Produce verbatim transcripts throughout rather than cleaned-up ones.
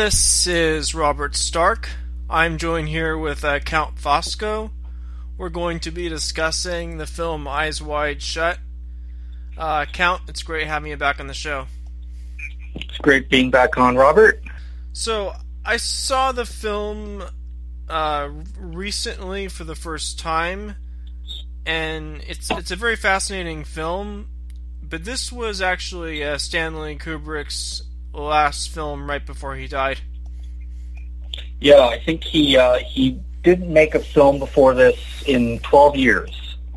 This is Robert Stark. I'm joined here with uh, Count Fosco. We're going to be discussing the film Eyes Wide Shut. Uh, Count, it's great having you back on the show. It's great being back on, Robert. So, I saw the film uh, recently for the first time, and it's it's a very fascinating film, but this was actually uh, Stanley Kubrick's last film right before he died. Yeah, I think he uh, he didn't make a film before this in twelve years.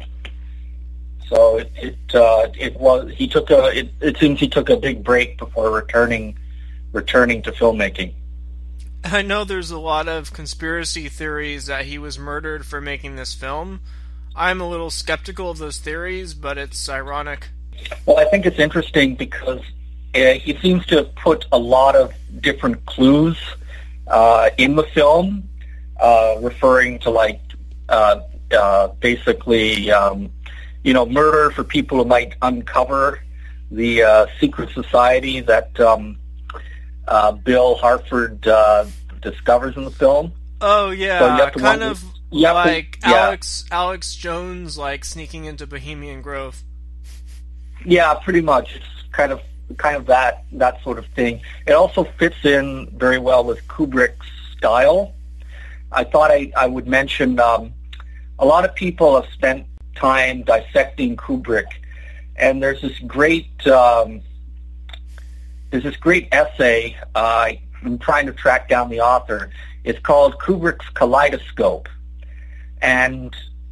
So it it, uh, it was he took a it, it seems he took a big break before returning returning to filmmaking. I know there's a lot of conspiracy theories that he was murdered for making this film. I'm a little skeptical of those theories, but it's ironic. Well, I think it's interesting because uh, he seems to have put a lot of different clues uh, in the film, uh, referring to like uh, uh, basically, um, you know, murder for people who might uncover the uh, secret society that um, uh, Bill Hartford uh, discovers in the film. Oh yeah, so you have to kind wonder, of you have like to, yeah. Alex Alex Jones, like sneaking into Bohemian Grove. Yeah, pretty much. It's kind of kind of that that sort of thing. It also fits in very well with Kubrick's style. I thought I, I would mention um, a lot of people have spent time dissecting Kubrick, and there's this great um, there's this great essay. Uh, I'm trying to track down the author. It's called Kubrick's Kaleidoscope, and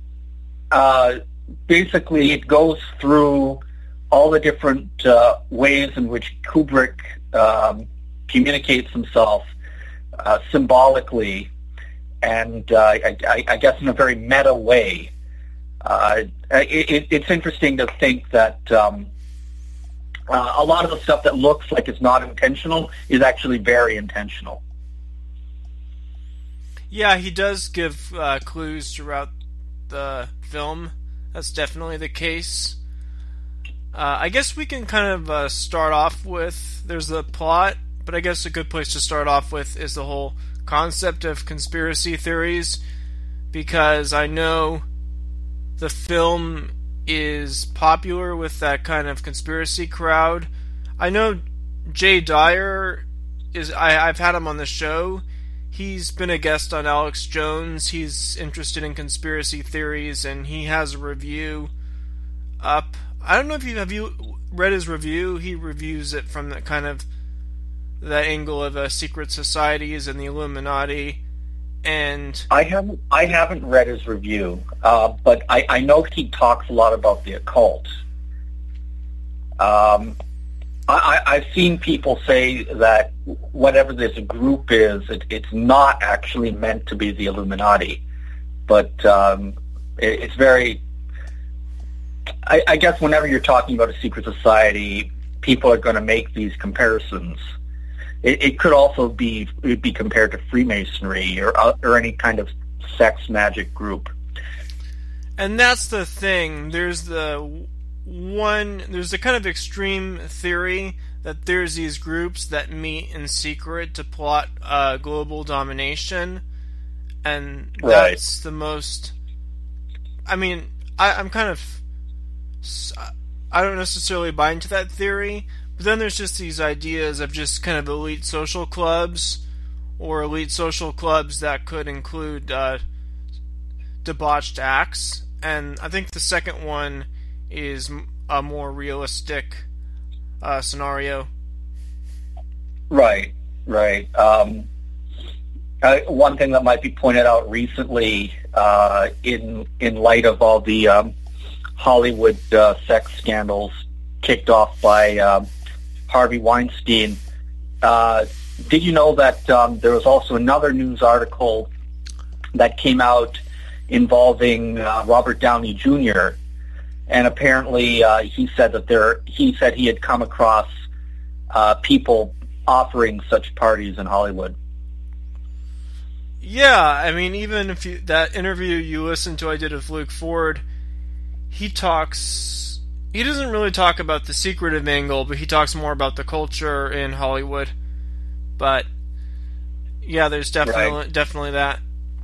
uh, basically it goes through all the different uh, ways in which Kubrick um, communicates himself uh, symbolically, and uh, I, I, I guess in a very meta way. Uh, it, it's interesting to think that um, uh, a lot of the stuff that looks like it's not intentional is actually very intentional. Yeah, he does give uh, clues throughout the film. That's definitely the case. Uh, I guess we can kind of uh, start off with, there's the plot, but I guess a good place to start off with is the whole concept of conspiracy theories, because I know the film is popular with that kind of conspiracy crowd. I know Jay Dyer, is I, I've had him on the show. He's been a guest on Alex Jones. He's interested in conspiracy theories, and he has a review up. I don't know if you have you read his review. He reviews it from the kind of that angle of uh, secret societies and the Illuminati. And I haven't I haven't read his review, uh, but I, I know he talks a lot about the occult. Um, I, I've seen people say that whatever this group is, it, it's not actually meant to be the Illuminati, but um, it, it's very. I, I guess whenever you're talking about a secret society, people are going to make these comparisons. It, it could also be be compared to Freemasonry or or any kind of sex magic group. And that's the thing. There's the one. There's a kind of extreme theory that there's these groups that meet in secret to plot uh, global domination, and that's right. The most. I mean, I, I'm kind of. I don't necessarily buy into that theory, but then there's just these ideas of just kind of elite social clubs, or elite social clubs that could include uh, debauched acts, and I think the second one is a more realistic uh, scenario. Right, right. Um, uh, one thing that might be pointed out recently, uh, in in light of all the um, Hollywood uh, sex scandals kicked off by um, Harvey Weinstein. Uh, did you know that um, there was also another news article that came out involving uh, Robert Downey Junior? And apparently, uh, he said that there. He said he had come across uh, people offering such parties in Hollywood. Yeah, I mean, even if you, that interview you listened to I did with Luke Ford, he talks, he doesn't really talk about the secretive angle, but he talks more about the culture in Hollywood. But Yeah, there's definitely Right. definitely that.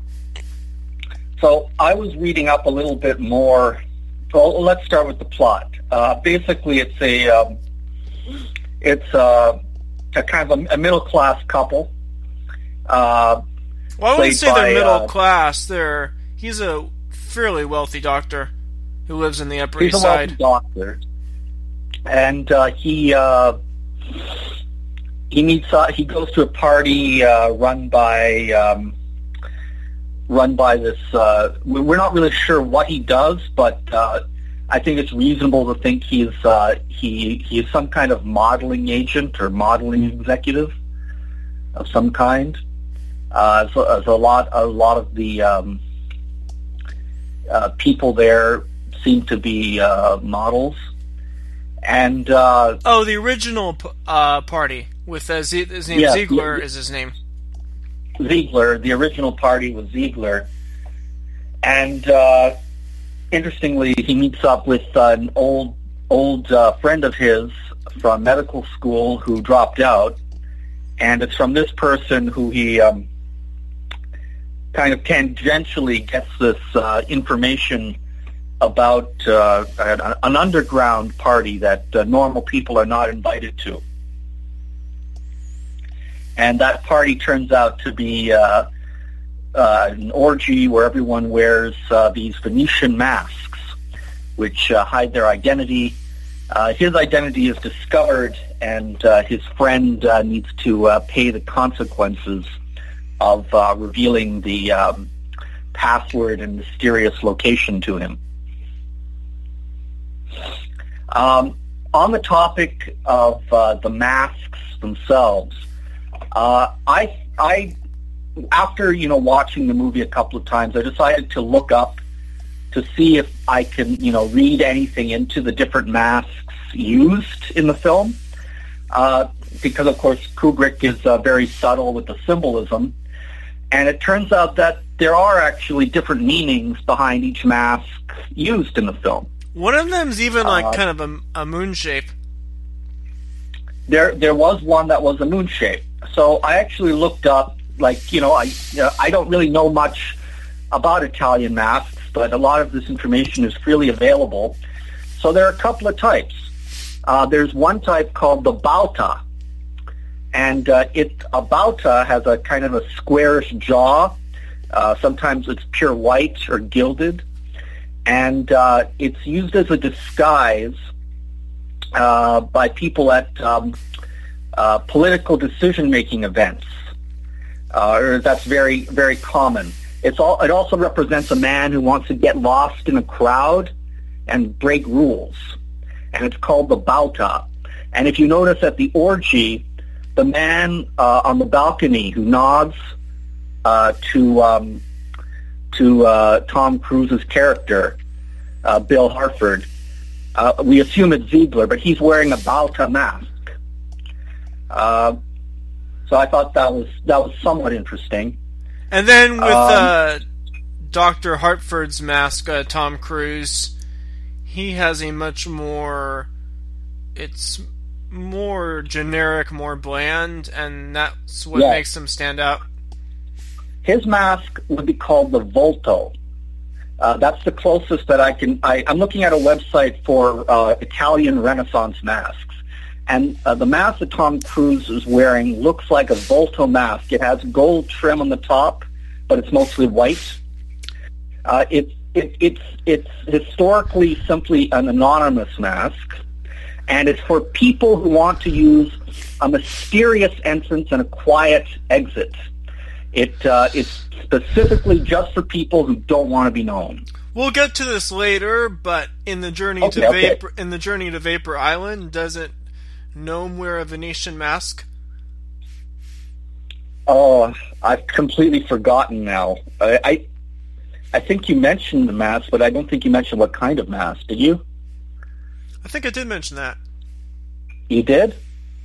So I was reading up a little bit more. Well, let's start with the plot. Uh, basically, it's a um, it's a, a kind of a, a middle class couple. Uh, Well, I wouldn't played say they're by, middle uh, class. They're he's a fairly wealthy doctor who lives in the Upper he's East a wealthy Side. doctor, and uh, he uh, he meets. Uh, he goes to a party uh, run by. Um, run by this, uh, we're not really sure what he does, but uh, I think it's reasonable to think he's uh, he he's some kind of modeling agent or modeling executive of some kind. Uh, so, uh, so a lot a lot of the um, uh, people there seem to be uh, models, and uh, Oh, the original p- uh, party with uh, Z- his name Yeah, Ziegler yeah. is his name. Ziegler, the original party was Ziegler, and uh, interestingly, he meets up with uh, an old old uh, friend of his from medical school who dropped out, and it's from this person who he um, kind of tangentially gets this uh, information about uh, an, an underground party that uh, normal people are not invited to. And that party turns out to be uh, uh, an orgy where everyone wears uh, these Venetian masks, which uh, hide their identity. Uh, his identity is discovered, and uh, his friend uh, needs to uh, pay the consequences of uh, revealing the um, password and mysterious location to him. Um, on the topic of uh, the masks themselves, Uh, I, I, after, you know, watching the movie a couple of times, I decided to look up to see if I can, you know, read anything into the different masks used in the film. Uh, because, of course, Kubrick is uh, very subtle with the symbolism. And it turns out that there are actually different meanings behind each mask used in the film. One of them's even like Uh, kind of a, a moon shape. There, there was one that was a moon shape. So I actually looked up, like, you know, I, uh, I don't really know much about Italian masks, but a lot of this information is freely available. So there are a couple of types. Uh, there's one type called the Bauta, and uh, it a Bauta has a kind of a squarish jaw. Uh, sometimes it's pure white or gilded, and uh, it's used as a disguise uh, by people at um, uh, political decision-making events. Uh, or that's very, very common. It's all. It also represents a man who wants to get lost in a crowd and break rules, and it's called the Bauta. And if you notice at the orgy, the man uh, on the balcony who nods uh, to um, to uh, Tom Cruise's character, uh, Bill Hartford, uh, we assume it's Ziegler, but he's wearing a Bauta mask. Uh, so I thought that was that was somewhat interesting. And then with Um, uh, Doctor Hartford's mask, uh, Tom Cruise, he has a much more... It's more generic, more bland, and that's what Yeah. makes him stand out. His mask would be called the Volto. Uh, that's the closest that I can... I, I'm looking at a website for uh, Italian Renaissance masks. And uh, the mask that Tom Cruise is wearing looks like a Volto mask. It has gold trim on the top, but it's mostly white. Uh, it, it, it's, it's historically simply an anonymous mask, and it's for people who want to use a mysterious entrance and a quiet exit. It, uh, it's specifically just for people who don't want to be known. We'll get to this later, but in the journey Okay, to okay. Vapor, in the journey to Vapor Island, doesn't Gnome wear a Venetian mask? Oh, I've completely forgotten now. I, I, I think you mentioned the mask, but I don't think you mentioned what kind of mask. Did you? I think I did mention that. You did?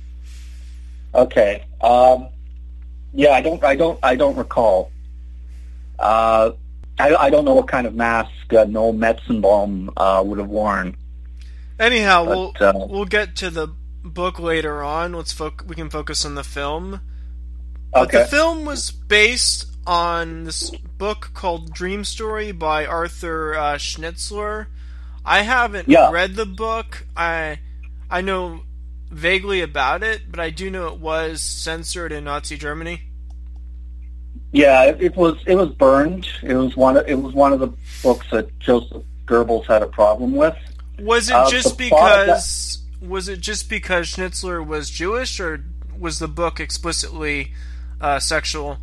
Okay. Um, yeah, I don't. I don't. I don't recall. Uh, I, I don't know what kind of mask uh, Noel Metzenbaum uh, would have worn. Anyhow, But, we'll uh, we'll get to the book later on. Let's foc- we can focus on the film. But Okay. the film was based on this book called Dream Story by Arthur uh, Schnitzler. I haven't Yeah. read the book. I I know vaguely about it, but I do know it was censored in Nazi Germany. Yeah, it, it was it was burned. It was one of, it was one of the books that Joseph Goebbels had a problem with. Was it Uh, just the plot of because was it just because Schnitzler was Jewish, or was the book explicitly uh, sexual?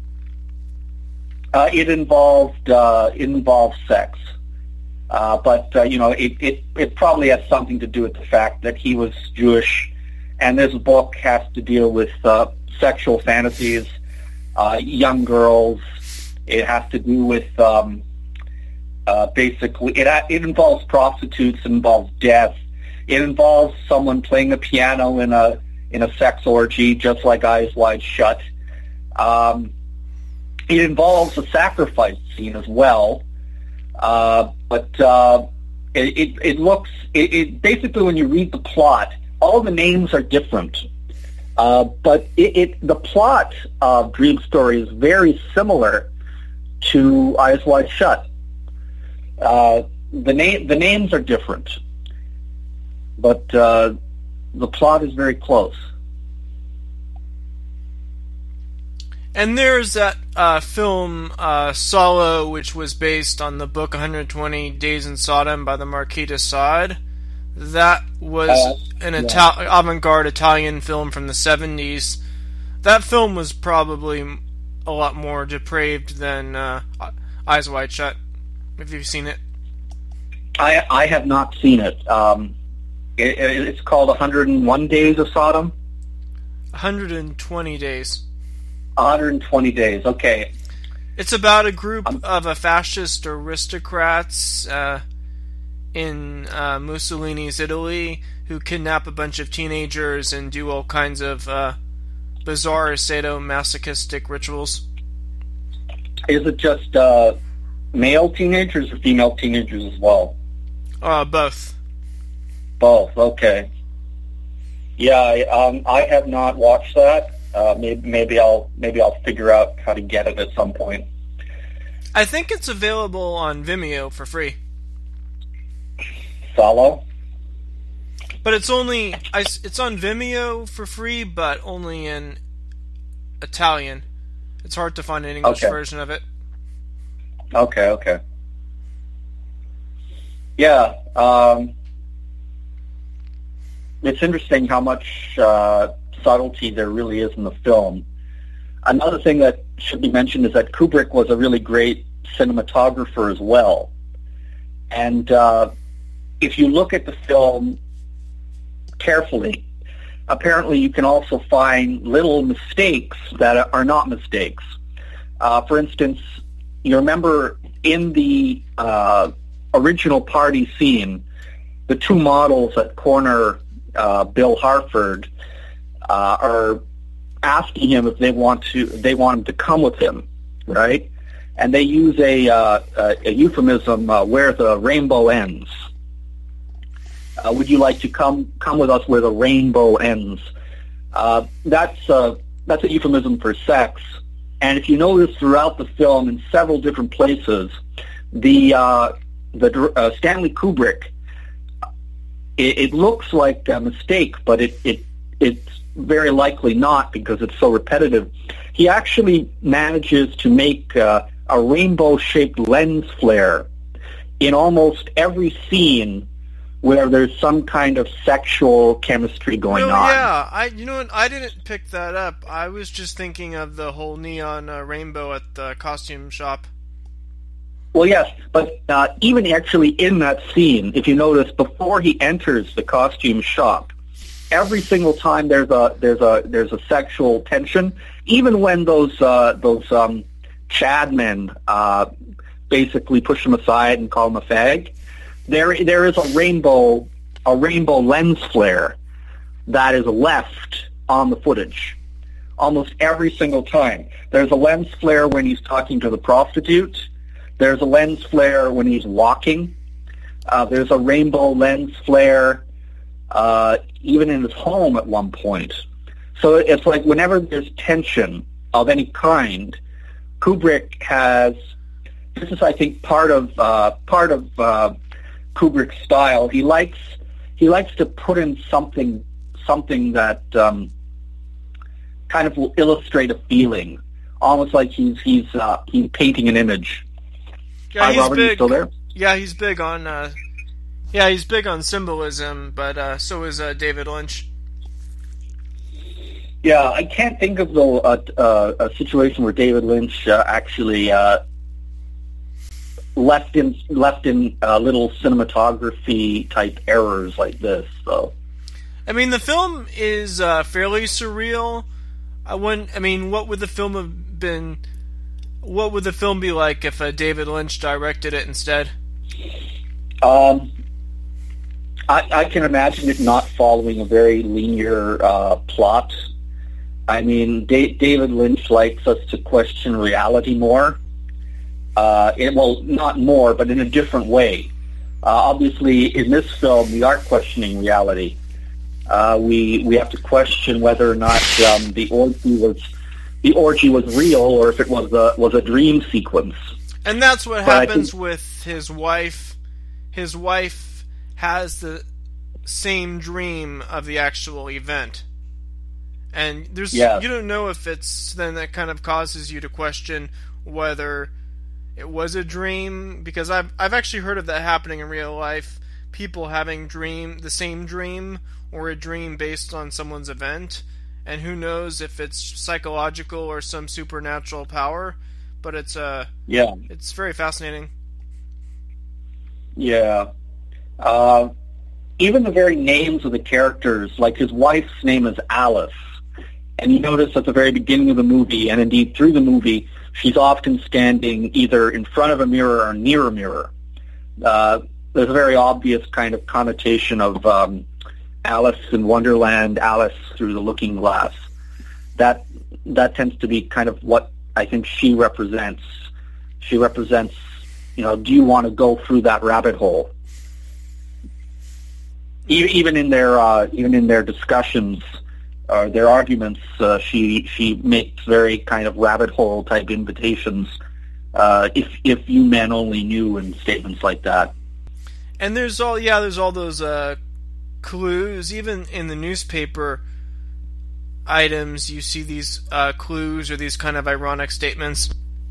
Uh, it involved uh, it involved sex, uh, but uh, you know it, it it probably has something to do with the fact that he was Jewish, and this book has to deal with uh, sexual fantasies, uh, young girls. It has to do with um, uh, basically it it involves prostitutes. It involves death. It involves someone playing the piano in a in a sex orgy, just like Eyes Wide Shut. Um, It involves a sacrifice scene as well, uh, but uh, it, it, it looks it, it basically when you read the plot, all the names are different, uh, but it, it the plot of Dream Story is very similar to Eyes Wide Shut. Uh, the name the names are different, but uh, the plot is very close. And there's that uh, film uh, Solo, which was based on the book one hundred twenty Days in Sodom by the Marquis de Sade. That was Uh, an yeah. Ital- avant-garde Italian film from the seventies. That film was probably a lot more depraved than uh, Eyes Wide Shut. Have you seen it? I I have not seen it. Um, it, it it's called one hundred one Days of Sodom. one hundred twenty Days. one hundred twenty days. Okay. It's about a group Um, of uh, fascist aristocrats uh, in uh, Mussolini's Italy who kidnap a bunch of teenagers and do all kinds of uh, bizarre sadomasochistic rituals. Is it just uh, male teenagers or female teenagers as well? Uh, both. Both. Okay. Yeah, I, um, I have not watched that. Uh, maybe, maybe I'll maybe I'll figure out how to get it at some point. I think it's available on Vimeo for free. Solo. But it's only I, it's on Vimeo for free, but only in Italian. It's hard to find an English Okay. version of it. Okay. Okay. Yeah. Um, it's interesting how much uh, subtlety there really is in the film. Another thing that should be mentioned is that Kubrick was a really great cinematographer as well. And uh, if you look at the film carefully, apparently you can also find little mistakes that are not mistakes. Uh, for instance, you remember in the uh, original party scene, the two models that corner uh, Bill Harford uh, are asking him if they want to they want him to come with him, right? And they use a uh, a, a euphemism uh, where the rainbow ends. Uh, would you like to come come with us where the rainbow ends? Uh, that's uh, that's a euphemism for sex. And if you notice throughout the film, in several different places, the uh, the uh, Stanley Kubrick, it, it looks like a mistake, but it, it it's very likely not because it's so repetitive. He actually manages to make uh, a rainbow-shaped lens flare in almost every scene where there's some kind of sexual chemistry going No, on. yeah, I you know what? I didn't pick that up. I was just thinking of the whole neon uh, rainbow at the costume shop. Well, yes, but uh, even actually in that scene, if you notice, before he enters the costume shop, every single time there's a there's a there's a sexual tension. Even when those uh, those um, Chad men uh, basically push him aside and call him a fag, there there is a rainbow a rainbow lens flare that is left on the footage almost every single time. There's a lens flare when he's talking to the prostitute. There's a lens flare when he's walking. Uh, there's a rainbow lens flare uh, even in his home at one point. So it's like whenever there's tension, of any kind, Kubrick has. This is, I think, part of uh, part of uh, Kubrick's style. He likes he likes to put in something something that um, kind of will illustrate a feeling, almost like he's he's uh, he's painting an image. Yeah, Hi, he's Robert, big. you still there? Yeah, he's big on. Uh, yeah, he's big on symbolism, but uh, so is uh, David Lynch. Yeah, I can't think of though a, a, a situation where David Lynch uh, actually uh, left in left in uh, little cinematography type errors like this. So, I mean, the film is uh, fairly surreal. I wouldn't. I mean, what would the film have been? What would the film be like if uh, David Lynch directed it instead? Um, I, I can imagine it not following a very linear uh, plot. I mean, da- David Lynch likes us to question reality more. Uh, it, well, not more, but in a different way. Uh, obviously, in this film, we are questioning reality. Uh, we we have to question whether or not um, the orgy was the orgy was real, or if it was a was a dream sequence. And that's what But happens think, with his wife. His wife has the same dream of the actual event. And there's yeah. you don't know if it's then that kind of causes you to question whether it was a dream, because I've I've actually heard of that happening in real life. People having dream the same dream or a dream based on someone's event, and who knows if it's psychological or some supernatural power, but it's uh yeah it's very fascinating. Yeah. Uh, even the very names of the characters, like his wife's name is Alice. And you notice at the very beginning of the movie, and indeed through the movie, she's often standing either in front of a mirror or near a mirror. Uh, there's a very obvious kind of connotation of um, Alice in Wonderland, Alice through the looking glass. That that tends to be kind of what I think she represents. She represents, you know, do you want to go through that rabbit hole? Even in their uh, even in their discussions, uh, their arguments, uh, she she makes very kind of rabbit hole type invitations. Uh, if if you men only knew, and statements like that. And there's all yeah, there's all those uh, clues. Even in the newspaper items, you see these uh, clues or these kind of ironic statements.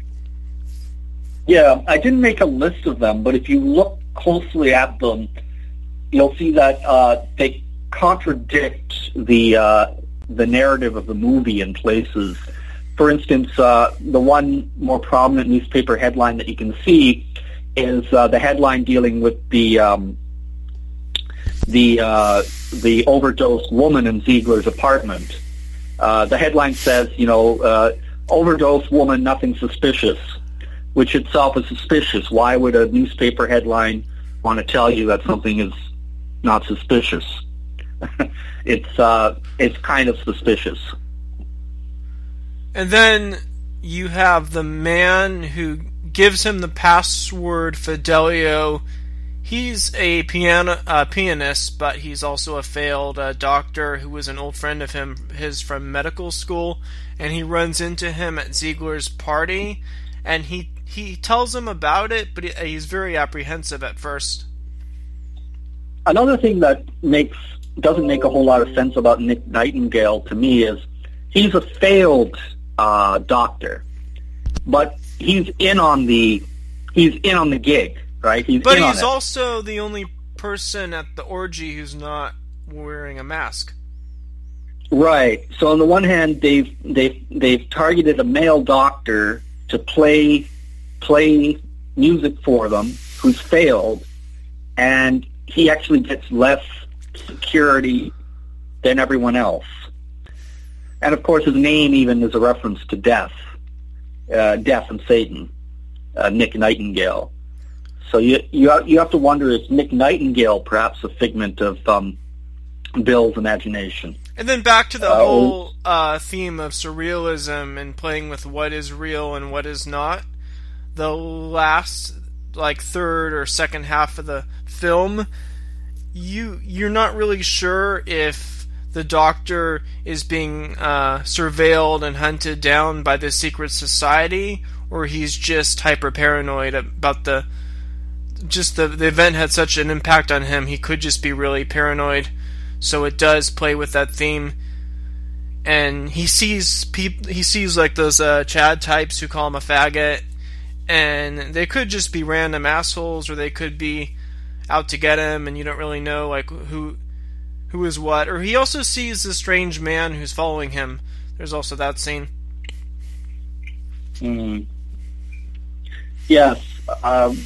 Yeah, I didn't make a list of them, but if you look closely at them, you'll see that uh, they contradict the uh, the narrative of the movie in places. For instance, uh, the one more prominent newspaper headline that you can see is uh, the headline dealing with the um, the uh, the overdosed woman in Ziegler's apartment. Uh, the headline says, you know, uh, overdosed woman, nothing suspicious, which itself is suspicious. Why would a newspaper headline want to tell you that something is not suspicious? it's uh, it's kind of suspicious. And then you have the man who gives him the password, Fidelio. He's a piano uh, pianist, but he's also a failed uh, doctor who was an old friend of him, his from medical school, and he runs into him at Ziegler's party, and he he tells him about it, but he, he's very apprehensive at first. Another thing that makes doesn't make a whole lot of sense about Nick Nightingale to me is he's a failed uh, doctor, but he's in on the he's in on the gig, right? He's but in he's on it. also the only person at the orgy who's not wearing a mask. Right. So on the one hand, they've they've they've targeted a male doctor to play play music for them who's failed, and he actually gets less security than everyone else. And of course, his name even is a reference to death, uh, death and Satan, uh, Nick Nightingale. So you you have, you have to wonder, is Nick Nightingale perhaps a figment of um, Bill's imagination? And then back to the uh, whole uh, theme of surrealism and playing with what is real and what is not. The last, like, third or second half of the film, you you're not really sure if the Doctor is being uh, surveilled and hunted down by the secret society, or he's just hyper paranoid about the just the the event had such an impact on him. He could just be really paranoid. So it does play with that theme. And he sees peop- he sees like those uh, Chad types who call him a faggot, and they could just be random assholes, or they could be out to get him, and you don't really know like who who is what. Or he also sees the strange man who's following him. There's also that scene. Mm. Yes, um,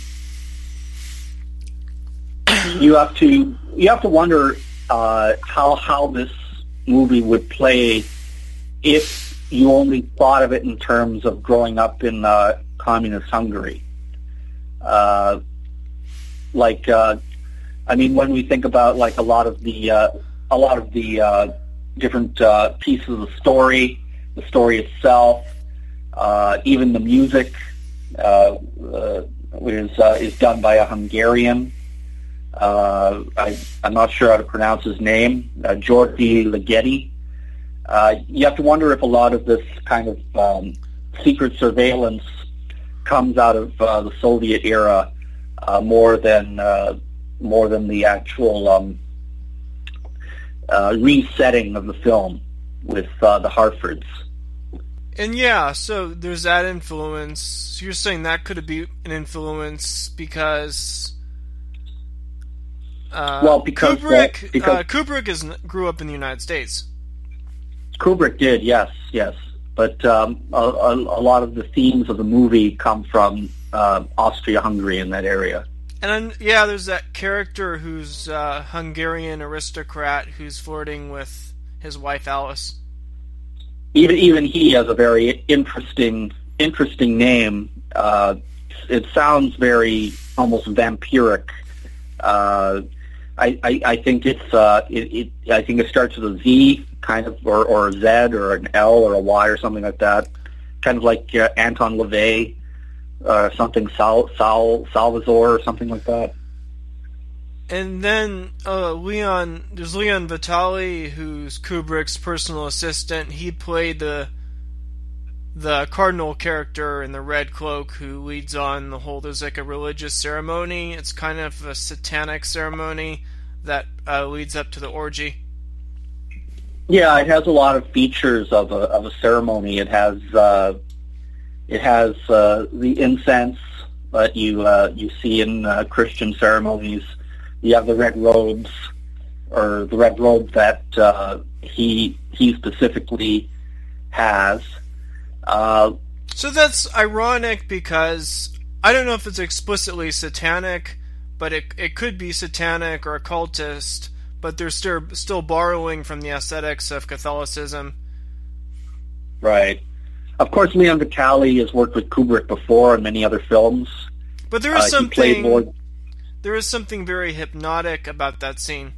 you have to you have to wonder uh, how how this movie would play if you only thought of it in terms of growing up in uh, communist Hungary. Uh, like, uh, I mean, when we think about like a lot of the uh, a lot of the uh, different uh, pieces of the story, the story itself, uh, even the music uh, uh, is uh, is done by a Hungarian. Uh, I, I'm not sure how to pronounce his name, uh, György Ligeti. Uh, you have to wonder if a lot of this kind of um, secret surveillance comes out of uh, the Soviet era uh, more than uh, more than the actual um, uh, resetting of the film with uh, the Harfords. And yeah, so there's that influence. So you're saying that could be an influence because. Uh, well, because Kubrick, uh, because uh, Kubrick is grew up in the United States. Kubrick did, yes, yes, but um, a, a, a lot of the themes of the movie come from uh, Austria-Hungary in that area. And then, yeah, there's that character who's a Hungarian aristocrat who's flirting with his wife Alice. Even even he has a very interesting interesting name. Uh, it sounds very almost vampiric. Uh, I, I, I think it's uh, it, it I think it starts with a Z kind of or, or a Z or an L or a Y or something like that, kind of like uh, Anton LaVey, uh, something Sal, Sal Salvazor or something like that. And then uh, Leon, there's Leon Vitali, who's Kubrick's personal assistant. He played the the cardinal character in the red cloak who leads on the whole, there's like a religious ceremony. It's kind of a satanic ceremony that uh, leads up to the orgy. Yeah, it has a lot of features of a of a ceremony. It has uh, it has uh, the incense that you uh, you see in uh, Christian ceremonies. You have the red robes, or the red robe that uh, he he specifically has. Uh, so that's ironic because I don't know if it's explicitly satanic, but it it could be satanic or occultist, but they're still still borrowing from the aesthetics of Catholicism. Right. Of course, Leon Vitali has worked with Kubrick before in many other films. But there is uh, something more... there is something very hypnotic about that scene.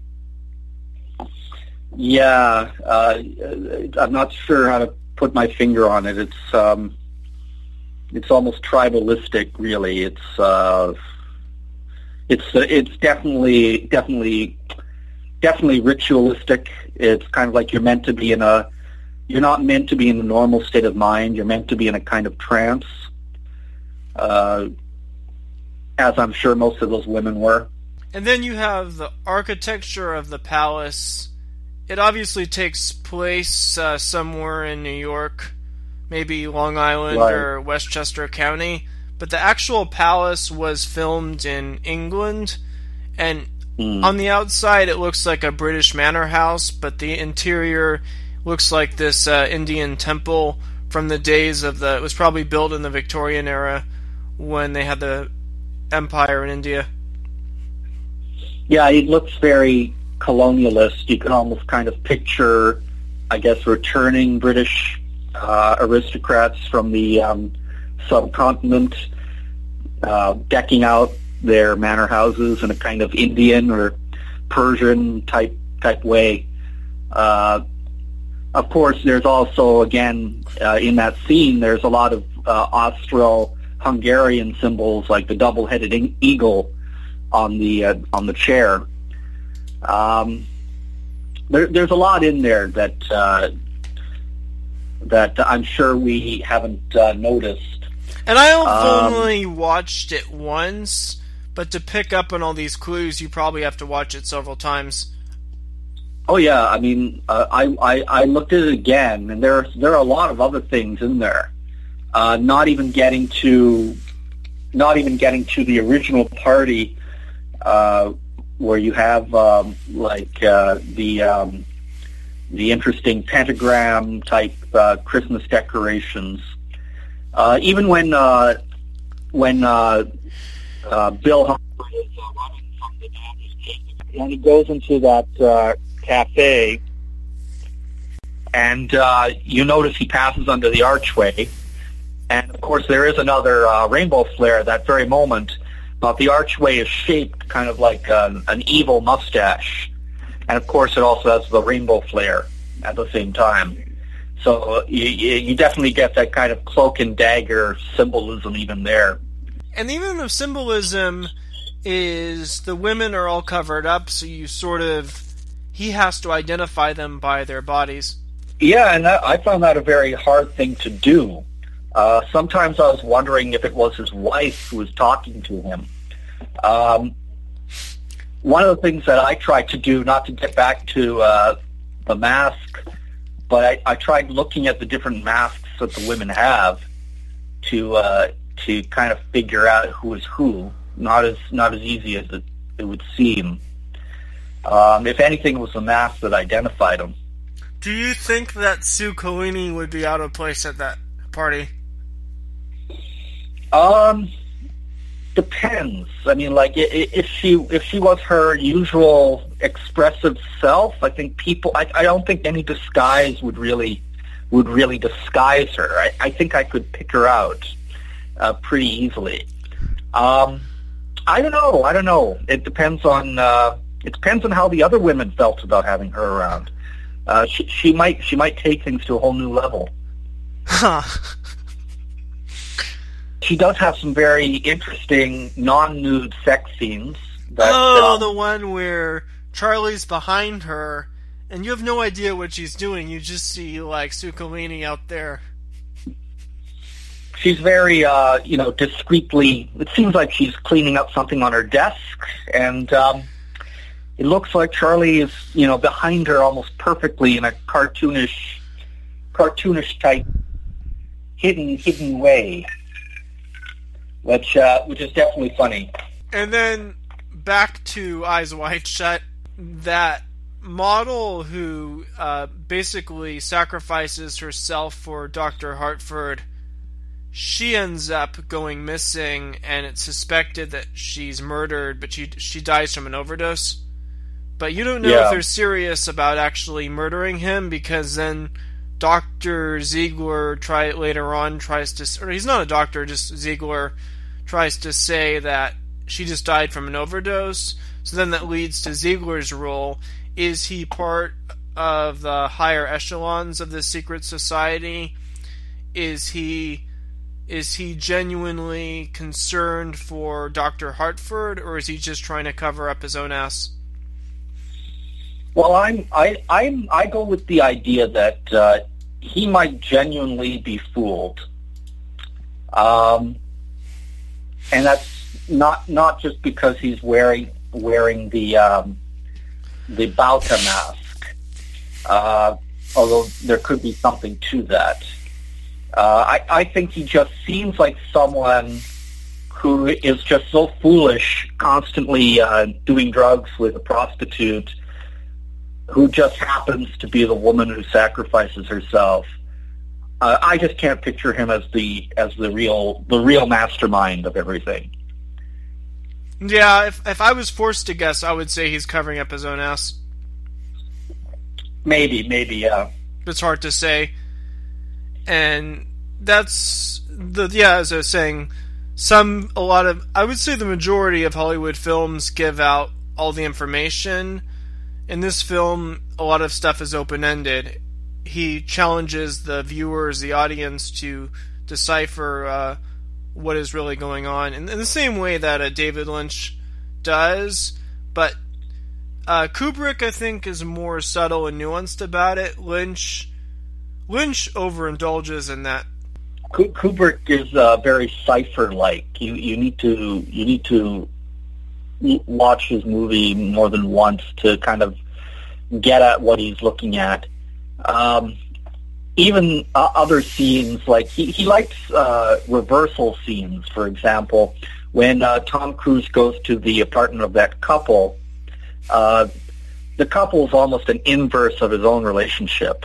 Yeah, uh, I'm not sure how to put my finger on it. It's um, it's almost tribalistic, really. It's uh, it's uh, it's definitely definitely definitely ritualistic. It's kind of like you're meant to be in a you're not meant to be in a normal state of mind. You're meant to be in a kind of trance, uh, as I'm sure most of those women were. And then you have the architecture of the palace. It obviously takes place uh, somewhere in New York, maybe Long Island right. or Westchester County, but the actual palace was filmed in England, and mm. on the outside it looks like a British manor house, but the interior looks like this uh, Indian temple from the days of the... It was probably built in the Victorian era when they had the empire in India. Yeah, it looks very colonialist. You can almost kind of picture, I guess, returning British uh, aristocrats from the um, subcontinent uh, decking out their manor houses in a kind of Indian or Persian type type way. Uh, of course, there's also, again, uh, in that scene, there's a lot of uh, Austro-Hungarian symbols, like the double-headed e- eagle on the uh, on the chair. Um, there, there's a lot in there that uh, that I'm sure we haven't uh, noticed. And I've Um, only watched it once, but to pick up on all these clues, you probably have to watch it several times. Oh yeah, I mean, uh, I, I I looked at it again, and there there are a lot of other things in there. Uh, not even getting to, not even getting to the original party, uh, where you have um, like uh, the um, the interesting pentagram type uh, Christmas decorations. Uh, even when uh, when uh, uh, Bill Humphrey is uh, running from the Danny's Cake, when he goes into that uh, cafe, and uh, you notice he passes under the archway, and of course there is another uh, rainbow flare at that very moment, but the archway is shaped kind of like an, an evil mustache, and of course it also has the rainbow flare at the same time. So you, you definitely get that kind of cloak and dagger symbolism even there. And even the symbolism is the women are all covered up, so you sort of... he has to identify them by their bodies. Yeah, and that, I found that a very hard thing to do. Uh, sometimes I was wondering if it was his wife who was talking to him. Um, one of the things that I tried to do, not to get back to uh, the mask, but I, I tried looking at the different masks that the women have to uh, to kind of figure out who is who. Not as not as easy as it, it would seem. Um, if anything, it was the mask that identified him. Do you think that Sue Collini would be out of place at that party? Um, depends. I mean, like i- i- if she if she was her usual expressive self, I think people. I, I don't think any disguise would really would really disguise her. I, I think I could pick her out uh, pretty easily. Um, I don't know. I don't know. It depends on. Uh, it depends on how the other women felt about having her around. Uh, she, she might she might take things to a whole new level. Huh. She does have some very interesting non-nude sex scenes. That, oh, um, the one where Charlie's behind her, and you have no idea what she's doing. You just see, like, Sue Collini out there. she's very, uh, you know, discreetly. It seems like she's cleaning up something on her desk, and um, it looks like Charlie is, you know, behind her almost perfectly in a cartoonish, cartoonish type, hidden, hidden way. Which, uh, which is definitely funny. And then back to Eyes Wide Shut, that model who uh, basically sacrifices herself for Doctor Hartford, she ends up going missing, and it's suspected that she's murdered, but she she dies from an overdose. But you don't know Yeah. if they're serious about actually murdering him, because then Doctor Ziegler try later on tries to, or he's not a doctor, just Ziegler tries to say that she just died from an overdose. So then that leads to Ziegler's role. Is he part of the higher echelons of the secret society? Is he is he genuinely concerned for Doctor Hartford, or is he just trying to cover up his own ass? Well, I'm I I'm I go with the idea that uh, he might genuinely be fooled, um, and that's not not just because he's wearing wearing the um, the Bauta mask, uh, although there could be something to that. Uh, I I think he just seems like someone who is just so foolish, constantly uh, doing drugs with a prostitute, who just happens to be the woman who sacrifices herself. Uh, I just can't picture him as the as the real the real mastermind of everything. Yeah, if if I was forced to guess, I would say he's covering up his own ass. Maybe, maybe, yeah. It's hard to say. And that's the yeah, as I was saying, some a lot of I would say the majority of Hollywood films give out all the information. In this film, a lot of stuff is open-ended. He challenges the viewers, the audience, to decipher uh, what is really going on, in, in the same way that uh, David Lynch does. But Uh, Kubrick, I think, is more subtle and nuanced about it. Lynch, Lynch overindulges in that. Kubrick is uh, very cipher-like. You you need to you need to watch his movie more than once to kind of get at what he's looking at. Um, even uh, other scenes, like he he likes uh, reversal scenes. For example, when uh, Tom Cruise goes to the apartment of that couple, uh, the couple is almost an inverse of his own relationship.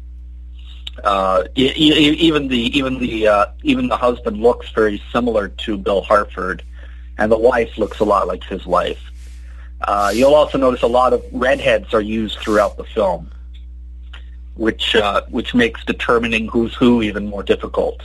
Uh, e- e- even the even the uh, even the husband looks very similar to Bill Hartford, and the wife looks a lot like his wife. Uh, you'll also notice a lot of redheads are used throughout the film, which uh, which makes determining who's who even more difficult.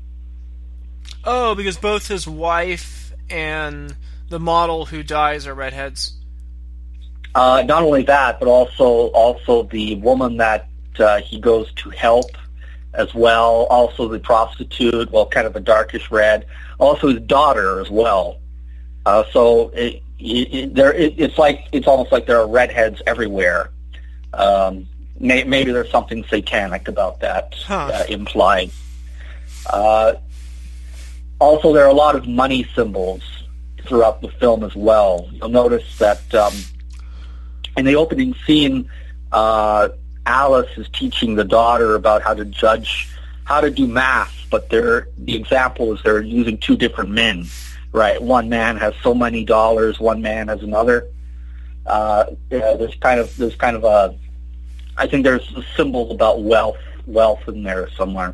Oh, because both his wife and the model who dies are redheads. Uh, not only that, but also also the woman that uh, he goes to help as well. Also the prostitute, well, kind of a darkish red. Also his daughter as well. Uh, so it, it, there, it, it's like it's almost like there are redheads everywhere. Um, may, maybe there's something satanic about that huh. uh, implied. Uh, also, there are a lot of money symbols throughout the film as well. You'll notice that um, in the opening scene, uh, Alice is teaching the daughter about how to judge, how to do math, but they're, the example is they're using two different men, right? One man has so many dollars, one man has another. Uh, yeah, there's kind of, there's kind of a, I think there's a symbol about wealth, wealth in there somewhere.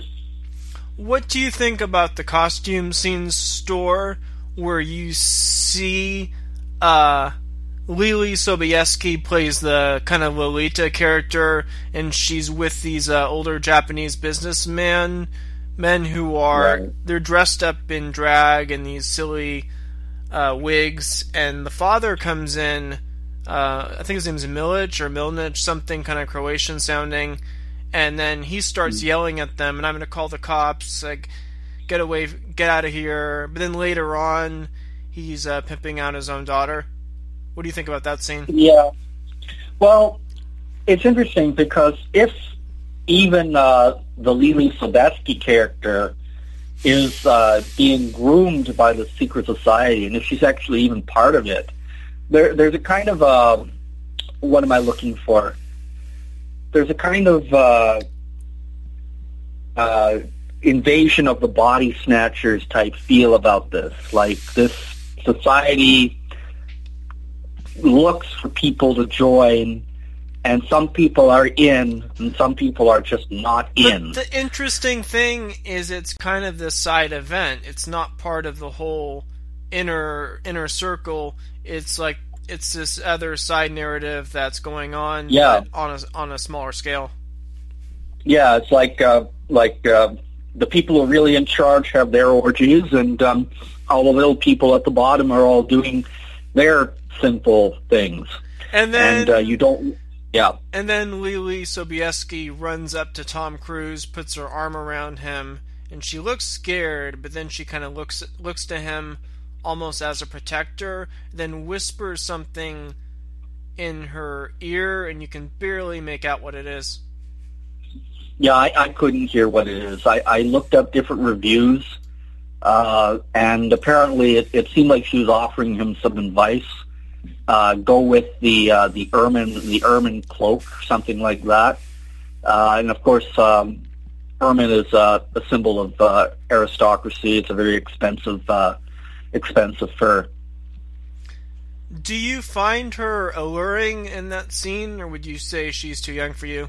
What do you think about the costume scene store where you see, uh, Lily Sobieski plays the kind of Lolita character, and she's with these uh, older Japanese businessmen, men who are, right. They're dressed up in drag and these silly uh, wigs, and the father comes in, uh, I think his name's Milic or Milnic, something kind of Croatian sounding, and then he starts mm-hmm. yelling at them, and I'm going to call the cops, like, get away, get out of here, but then later on, he's uh, pimping out his own daughter. What do you think about that scene? Yeah. Well, it's interesting because if even uh, the Lily Sobieski character is uh, being groomed by the secret society, and if she's actually even part of it, there, there's a kind of, uh, what am I looking for? There's a kind of uh, uh, invasion of the body snatchers type feel about this. Like, this society looks for people to join, and some people are in, and some people are just not in. But the interesting thing is it's kind of this side event. It's not part of the whole inner inner circle. It's like it's this other side narrative that's going on, yeah. on a on a smaller scale. Yeah, it's like uh, like uh, the people who are really in charge have their orgies, and um, all the little people at the bottom are all doing their sinful things. And then and, uh, you don't, yeah. And then Lily Sobieski runs up to Tom Cruise, puts her arm around him, and she looks scared, but then she kind of looks looks to him almost as a protector, then whispers something in her ear, and you can barely make out what it is. Yeah, I, I couldn't hear what it is. I, I looked up different reviews, uh, and apparently it, it seemed like she was offering him some advice. Uh, go with the uh, the ermine the ermine cloak, something like that. Uh, and of course, um, ermine is uh, a symbol of uh, aristocracy. It's a very expensive uh, expensive fur. Do you find her alluring in that scene, or would you say she's too young for you?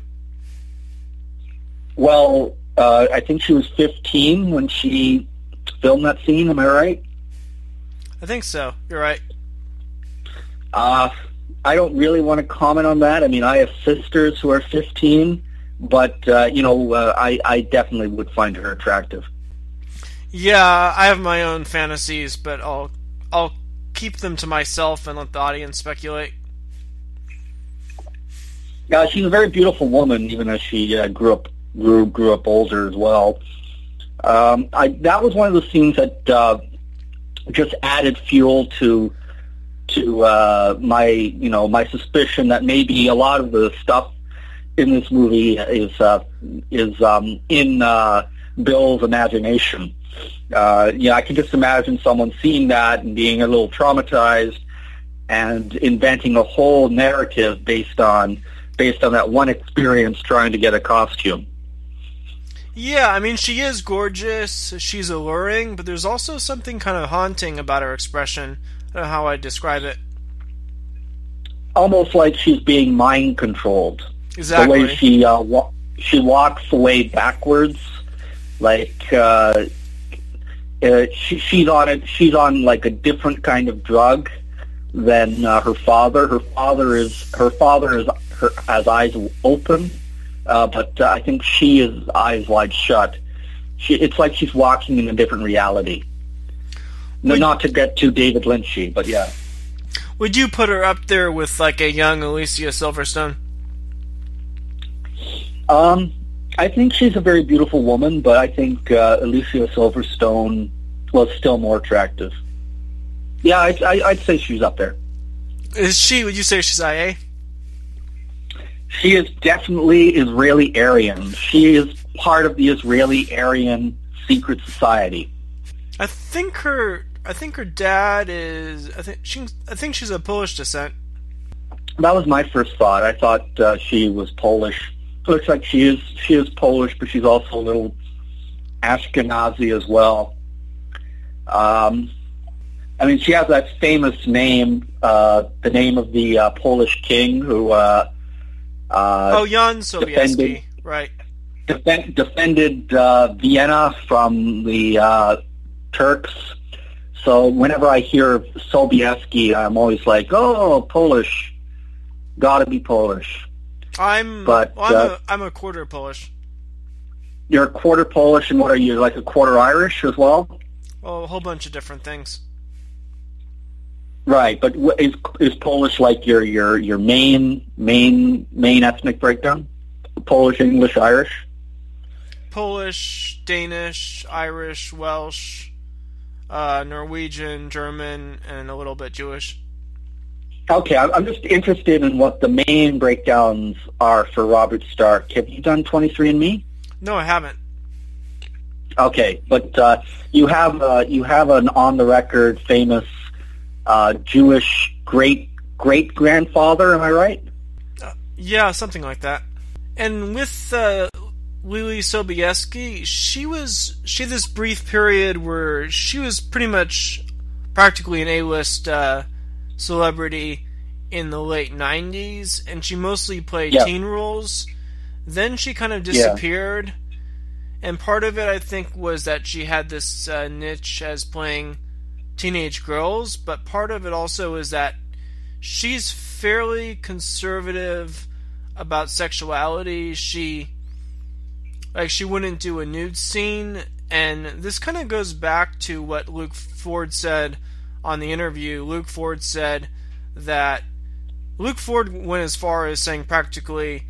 Well, uh, I think she was fifteen when she filmed that scene. Am I right? I think so. You're right. Uh, I don't really want to comment on that. I mean, I have sisters who are fifteen, but, uh, you know, uh, I, I definitely would find her attractive. Yeah, I have my own fantasies, but I'll I'll keep them to myself and let the audience speculate. Yeah, she's a very beautiful woman, even as she uh, grew up grew grew up older as well. Um, I that was one of the scenes that uh, just added fuel to to uh, my, you know, my suspicion that maybe a lot of the stuff in this movie is uh, is um, in uh, Bill's imagination. Uh, you know, I can just imagine someone seeing that and being a little traumatized and inventing a whole narrative based on based on that one experience trying to get a costume. Yeah, I mean, she is gorgeous, she's alluring, but there's also something kind of haunting about her expression. I don't know how I'd describe it. Almost like she's being mind controlled. Exactly. The way she uh, wa- she walks away backwards, like uh, uh, she, she's on it. She's on like a different kind of drug than uh, her father. Her father is her father is her has eyes open, uh, but uh, I think she is eyes wide shut. She, it's like she's walking in a different reality. No, not to get too David Lynchy, but yeah. Would you put her up there with like a young Alicia Silverstone? Um, I think she's a very beautiful woman, but I think uh, Alicia Silverstone was still more attractive. Yeah, I'd, I'd say she's up there. Is she? Would you say she's I A? She is definitely Israeli Aryan. She is part of the Israeli Aryan secret society. I think her. I think her dad is. I think she. I think she's of Polish descent. That was my first thought. I thought uh, she was Polish. Looks like she is. She is Polish, but she's also a little Ashkenazi as well. Um, I mean, she has that famous name, uh, the name of the uh, Polish king who. Uh, uh, oh, Jan Sobieski, right? Defend, defended uh, Vienna from the uh, Turks. So whenever I hear Sobieski, I'm always like, "Oh, Polish, gotta be Polish." I'm, but well, I'm, uh, a, I'm a quarter Polish. You're a quarter Polish, and what are you, like a quarter Irish as well? Well, a whole bunch of different things. Right, but is is Polish like your your your main main main ethnic breakdown? Polish, English, Irish. Polish, Danish, Irish, Welsh. Uh, Norwegian, German, and a little bit Jewish. Okay, I'm just interested in what the main breakdowns are for Robert Stark. Have you done twenty-three and me? No, I haven't. Okay, but uh, you have uh, you have an on the record famous uh, Jewish great great grandfather. Am I right? Uh, yeah, something like that. And with uh, Lily Sobieski, she was she had this brief period where she was pretty much practically an A-list uh, celebrity in the late nineties, and she mostly played yeah. teen roles. Then she kind of disappeared, yeah. and part of it, I think, was that she had this uh, niche as playing teenage girls, but part of it also is that she's fairly conservative about sexuality. She Like, she wouldn't do a nude scene, and this kind of goes back to what Luke Ford said on the interview. Luke Ford said that... Luke Ford went as far as saying practically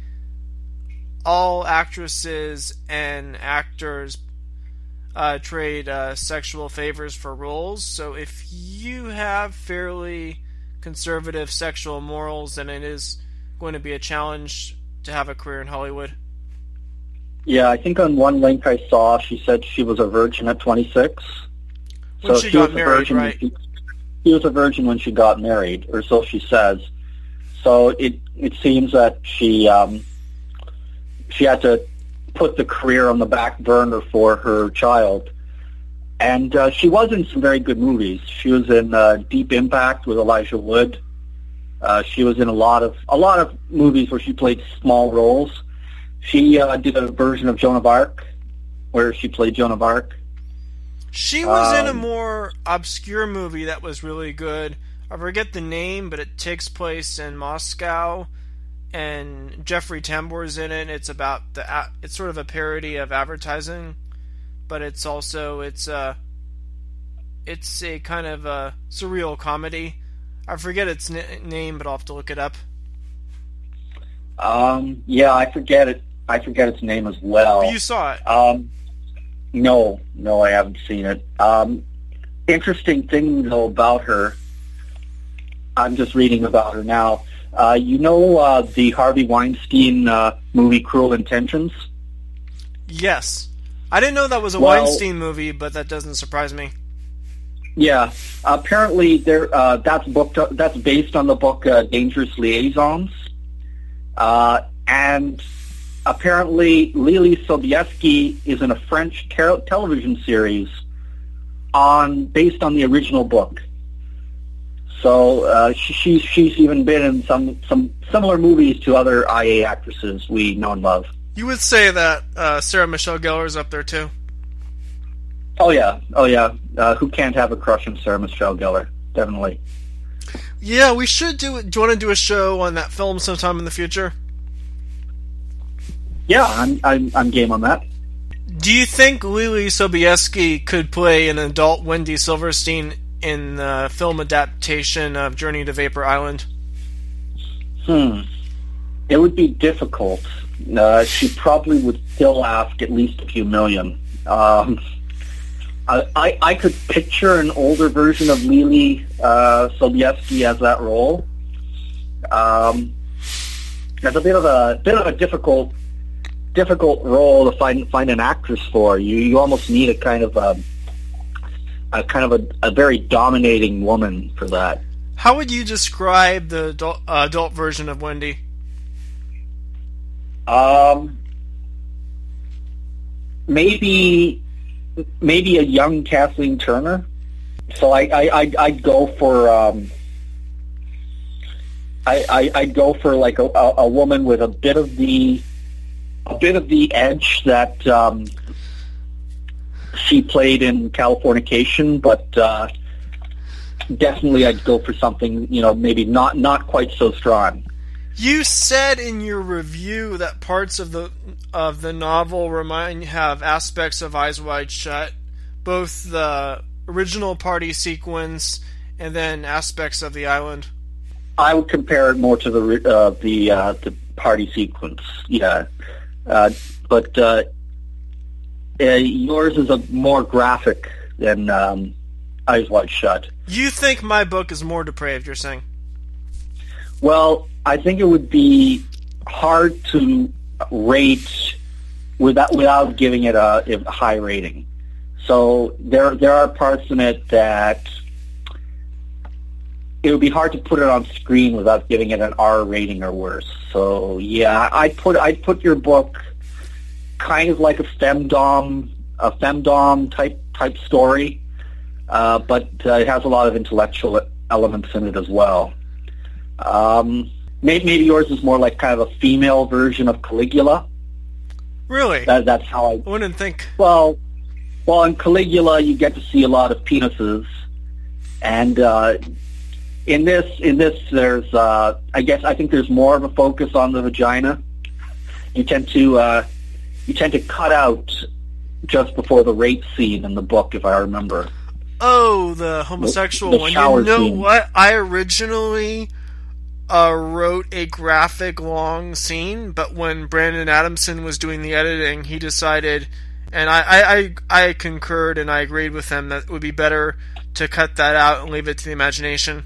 all actresses and actors uh, trade uh, sexual favors for roles. So if you have fairly conservative sexual morals, then it is going to be a challenge to have a career in Hollywood. Yeah, I think on one link I saw, she said she was a virgin at twenty-six. When so she, she got was married, a virgin right? She, she was a virgin when she got married, or so she says. So it it seems that she um, she had to put the career on the back burner for her child. And uh, she was in some very good movies. She was in uh, Deep Impact with Elijah Wood. Uh, she was in a lot of a lot of movies where she played small roles. She uh, did a version of Joan of Arc, where she played Joan of Arc. She was um, in a more obscure movie that was really good. I forget the name, but it takes place in Moscow, and Jeffrey Tambor's in it. It's about the it's sort of a parody of advertising, but it's also it's a it's a kind of a surreal comedy. I forget its n- name, but I'll have to look it up. Um, yeah, I forget it. I forget its name as well. But you saw it. Um, no, no, I haven't seen it. Um, interesting thing though about her I'm just reading about her now. Uh, you know uh, the Harvey Weinstein uh, movie Cruel Intentions? Yes. I didn't know that was a well, Weinstein movie, but that doesn't surprise me. Yeah. Apparently, there uh, that's booked. That's based on the book uh, Dangerous Liaisons, uh, and apparently Lily Sobieski is in a French ter- television series on based on the original book. So uh, she, she's she's even been in some, some similar movies to other I A actresses we know and love. You would say that uh, Sarah Michelle Gellar is up there too? Oh yeah, oh yeah. Uh, who can't have a crush on Sarah Michelle Gellar? Definitely. Yeah, we should do it. Do you want to do a show on that film sometime in the future? Yeah, I'm I'm, I'm game on that. Do you think Lily Sobieski could play an adult Wendy Silverstein in the film adaptation of Journey to Vapor Island? Hmm. It would be difficult. Uh, she probably would still ask at least a few million. Um, I, I, I could picture an older version of Lily uh, Sobieski as that role. Um, it's a bit of a bit of a difficult difficult role to find find an actress for. You you almost need a kind of a, a kind of a, a very dominating woman for that. How would you describe the adult, uh, adult version of Wendy? Um, maybe maybe a young Kathleen Turner. So I I I'd, I'd go for um, I, I I'd go for like a, a woman with a bit of the a bit of the edge that um, she played in Californication, but uh, definitely I'd go for something, you know, maybe not not quite so strong. You said in your review that parts of the of the novel remind have aspects of Eyes Wide Shut, both the original party sequence and then aspects of the island. I would compare it more to the uh, the uh, the party sequence, yeah. Uh, but uh, uh, yours is a more graphic than um, Eyes Wide Shut. You think my book is more depraved, you're saying? Well, I think it would be hard to rate without without giving it a, a high rating. So there there are parts in it that it would be hard to put it on screen without giving it an R rating or worse. So yeah, I'd put I'd put your book kind of like a femdom a femdom type type story, uh, but uh, it has a lot of intellectual elements in it as well. Um, maybe, maybe yours is more like kind of a female version of Caligula. Really? That, that's how I... I wouldn't think... Well, well, in Caligula, you get to see a lot of penises. And uh, in this, in this, there's, uh, I guess, I think there's more of a focus on the vagina. You tend to, uh, you tend to cut out just before the rape scene in the book, if I remember. Oh, the homosexual the, the one. You know scene. what? I originally... Uh, wrote a graphic long scene, but when Brandon Adamson was doing the editing, he decided, and I, I, I, I concurred and I agreed with him that it would be better to cut that out and leave it to the imagination.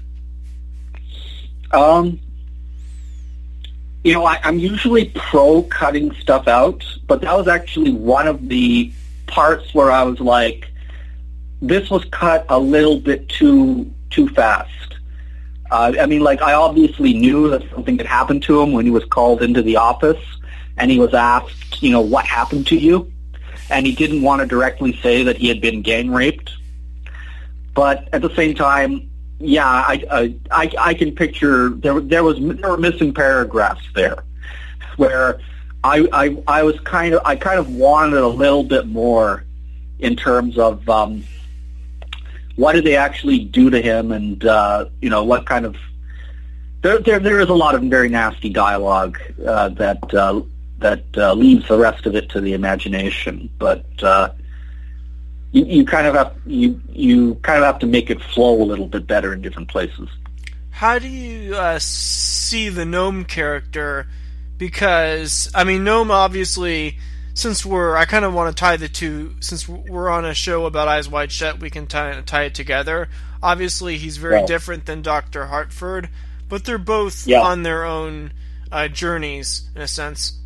Um, you know, I, I'm usually pro cutting stuff out, but that was actually one of the parts where I was like, this was cut a little bit too too fast. Uh, I mean, like, I obviously knew that something had happened to him when he was called into the office, and he was asked, you know, what happened to you? And he didn't want to directly say that he had been gang raped. But at the same time, yeah, I, I, I, I can picture there, there was there were missing paragraphs there, where I, I, I was kind of I kind of wanted a little bit more in terms of. Um, What did they actually do to him, and uh, you know what kind of? There, there, there is a lot of very nasty dialogue uh, that uh, that uh, leaves the rest of it to the imagination. But uh, you, you kind of have you you kind of have to make it flow a little bit better in different places. How do you uh, see the gnome character? Because I mean, gnome obviously since we're, I kind of want to tie the two, since we're on a show about Eyes Wide Shut, we can tie, tie it together. Obviously, he's very yeah. different than Doctor Hartford, but they're both yeah. on their own uh, journeys, in a sense.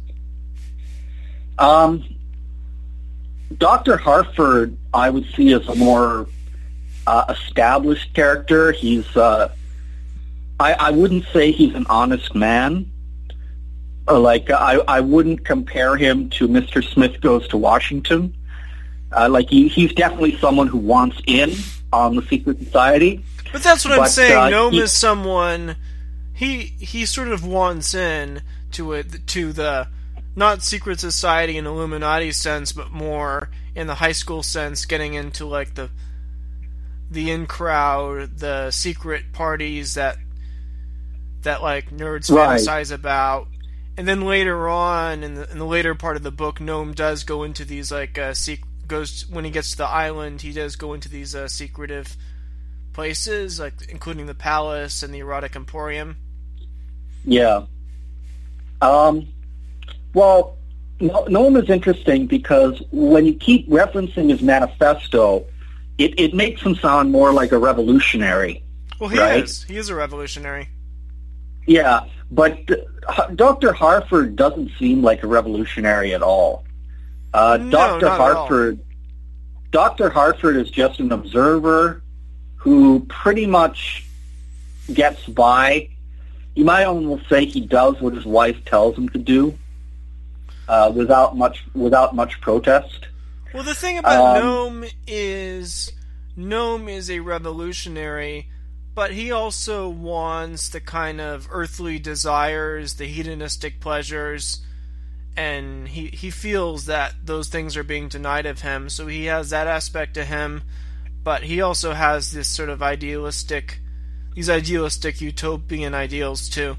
Um, Doctor Hartford, I would see as a more uh, established character. He's, uh, I, I wouldn't say he's an honest man. Or like, I, I wouldn't compare him to Mister Smith Goes to Washington. Uh, like, he, he's definitely someone who wants in on the secret society. But that's what but, I'm saying. Uh, Nome he, is someone, he he sort of wants in to it, to the, not secret society in Illuminati sense, but more in the high school sense, getting into like the the in crowd, the secret parties that that like nerds right. fantasize about. And then later on, in the in the later part of the book, Nome does go into these like uh, sec- goes when he gets to the island. He does go into these uh, secretive places, like including the palace and the erotic emporium. Yeah. Um. Well, Nome is interesting because when you keep referencing his manifesto, it, it makes him sound more like a revolutionary. Well, he right? is. He is a revolutionary. Yeah, but Doctor Hartford doesn't seem like a revolutionary at all. Uh, no, Doctor not Hartford, Doctor Hartford is just an observer who pretty much gets by. You might almost say he does what his wife tells him to do, uh, without much without much protest. Well, the thing about um, Nome is Nome is a revolutionary. But he also wants the kind of earthly desires, the hedonistic pleasures, and he he feels that those things are being denied of him. So he has that aspect to him, but he also has this sort of idealistic, these idealistic utopian ideals too.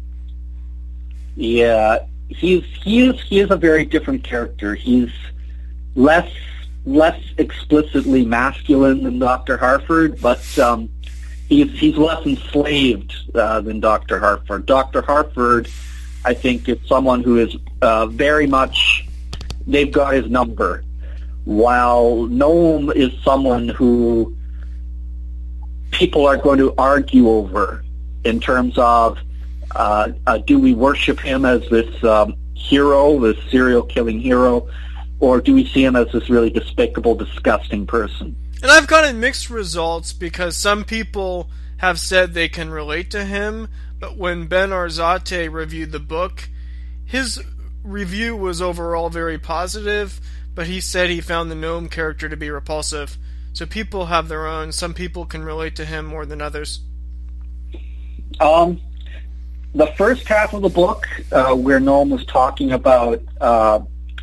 Yeah, he's he is he is a very different character. He's less less explicitly masculine than Doctor Hartford, but um, He's he's less enslaved uh, than Doctor Hartford. Doctor Hartford, I think, is someone who is uh, very much, they've got his number, while Nome is someone who people are going to argue over in terms of uh, uh, do we worship him as this um, hero, this serial-killing hero, or do we see him as this really despicable, disgusting person? And I've gotten mixed results because some people have said they can relate to him, but when Ben Arzate reviewed the book, his review was overall very positive, but he said he found the Nome character to be repulsive. So people have their own. Some people can relate to him more than others. Um, the first half of the book, uh, where Nome was talking about uh,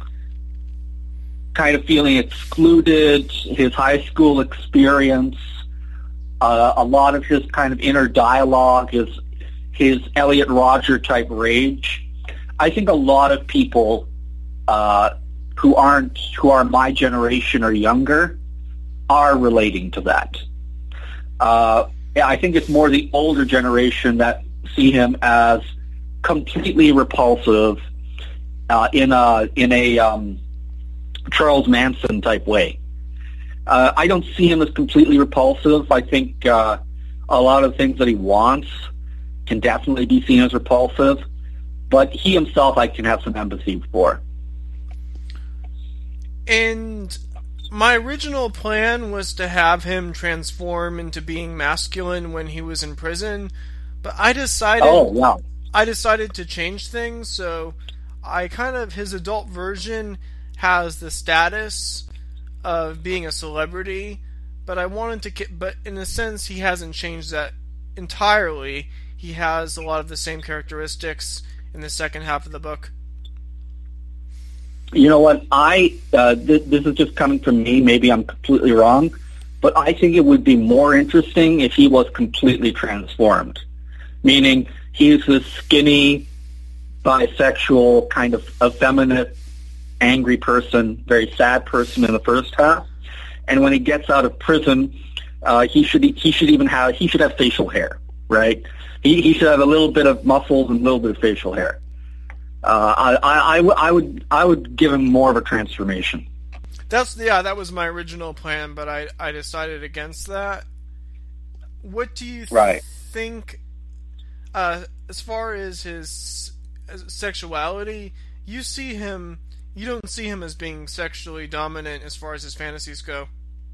kind of feeling excluded, his high school experience, uh, a lot of his kind of inner dialogue, his his Elliot Rodger type rage. I think a lot of people uh, who aren't who are my generation or younger are relating to that. Uh, I think it's more the older generation that see him as completely repulsive uh, in a in a um, Charles Manson type way. Uh, I don't see him as completely repulsive. I think uh, a lot of things that he wants can definitely be seen as repulsive, but he himself I can have some empathy for. And my original plan was to have him transform into being masculine when he was in prison, but I decided oh, wow. I decided to change things, so I kind of, his adult version has the status of being a celebrity, but I wanted to, but in a sense he hasn't changed that entirely. He has a lot of the same characteristics in the second half of the book. You know what, I, uh, th- this is just coming from me, maybe I'm completely wrong, but I think it would be more interesting if he was completely transformed. Meaning, he's this skinny, bisexual, kind of effeminate, angry person, very sad person in the first half, and when he gets out of prison, uh, he should he should even have he should have facial hair, right? He he should have a little bit of muscles and a little bit of facial hair. Uh, I, I, I, w- I would I would give him more of a transformation. That's yeah, that was my original plan, but I, I decided against that. What do you th- Right. think, uh, as far as his sexuality, you see him, you don't see him as being sexually dominant as far as his fantasies go?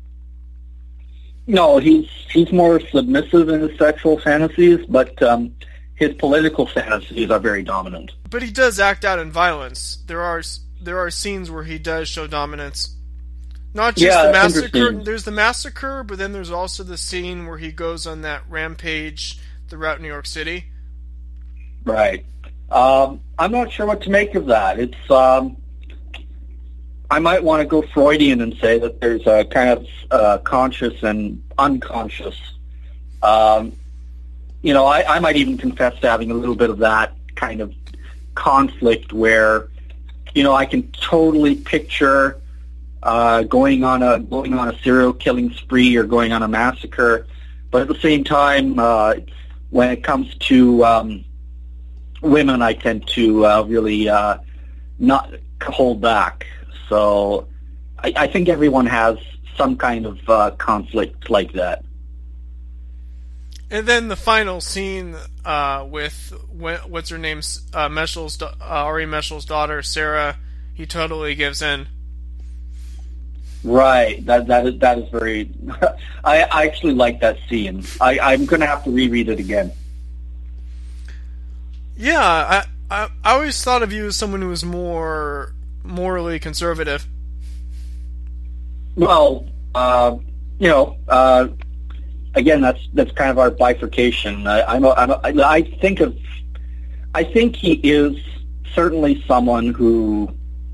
No, he's he's more submissive in his sexual fantasies, but um, his political fantasies are very dominant. But he does act out in violence. There are there are scenes where he does show dominance. Not just Yeah, the that's massacre. interesting. There's the massacre, but then there's also the scene where he goes on that rampage throughout New York City. Right. Um, I'm not sure what to make of that. It's um, I might want to go Freudian and say that there's a kind of uh, conscious and unconscious. Um, you know, I, I might even confess to having a little bit of that kind of conflict where, you know, I can totally picture uh, going on a going on a serial killing spree or going on a massacre, but at the same time, uh, when it comes to um, women, I tend to uh, really uh, not hold back. So I, I think everyone has some kind of uh, conflict like that. And then the final scene uh, with what's her name, uh, Meshel's, uh, Ari Meshel's daughter, Sarah. He totally gives in. Right. That that is that is very. I, I actually like that scene. I, I'm going to have to reread it again. Yeah, I, I I always thought of you as someone who was more morally conservative. Well, uh, you know. Uh, Again, that's that's kind of our bifurcation. I, I'm, a, I'm a, I think of, I think he is certainly someone who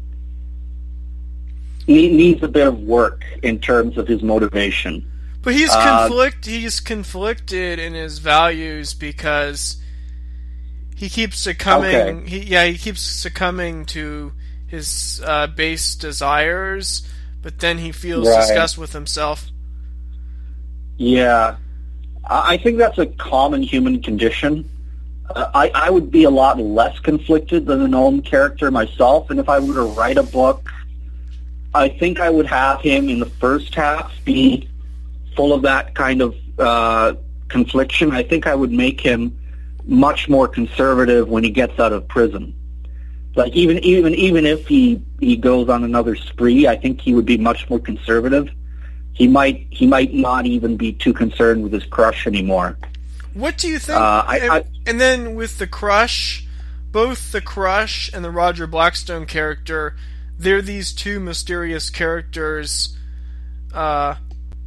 need, needs a bit of work in terms of his motivation. But he's uh, conflict. He's conflicted in his values because he keeps succumbing. Okay. He, yeah, he keeps succumbing to his uh, base desires, but then he feels Right. disgust with himself. Yeah, I I think that's a common human condition. Uh, I, I would be a lot less conflicted than the Noam character myself, and if I were to write a book, I think I would have him in the first half be full of that kind of uh, confliction. I think I would make him much more conservative when he gets out of prison. Like even even even if he, he goes on another spree, I think he would be much more conservative. He might he might not even be too concerned with his crush anymore. What do you think? Uh, I, and, I, and then with the crush, both the crush and the Roger Blackstone character, they're these two mysterious characters uh,